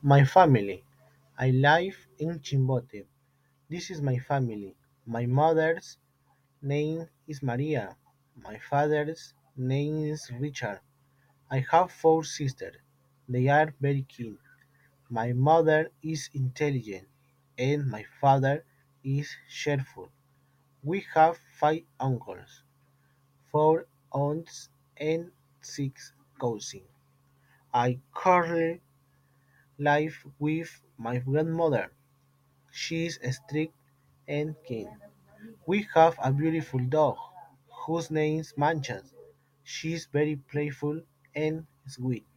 My family. I live in Chimbote. This is my family. My mother's name is Maria. My father's name is Richard. I have four sisters. They are very keen. My mother is intelligent, and my father is cheerful. We have five uncles, four aunts, and six cousins. I currently live with my grandmother. She is strict and keen. We have a beautiful dog, whose name is Manchas. She is very playful and sweet.